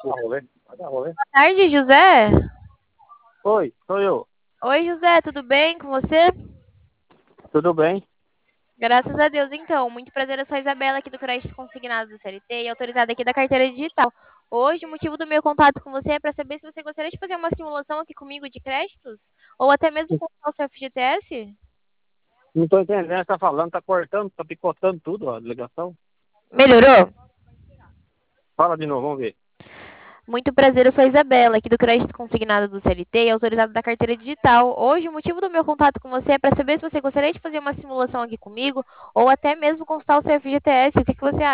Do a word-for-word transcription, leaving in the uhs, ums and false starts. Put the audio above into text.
rolê. Vai dar rolê. Boa tarde, José. Oi, sou eu. Oi, José, tudo bem com você? Tudo bem? Graças a Deus, então. Muito prazer, eu sou a Isabela aqui do Crédito Consignado do C L T e autorizada aqui da carteira digital. Hoje, o motivo do meu contato com você é para saber se você gostaria de fazer uma simulação aqui comigo de créditos ou até mesmo com o seu F G T S. Não tô entendendo o que você tá falando, tá cortando, tá picotando tudo a ligação. Melhorou? Fala de novo, vamos ver. Muito prazer, eu sou a Isabela, aqui do Crédito Consignado do C L T e autorizada da carteira digital. Hoje, o motivo do meu contato com você é para saber se você gostaria de fazer uma simulação aqui comigo ou até mesmo consultar o seu F G T S. O que que você acha?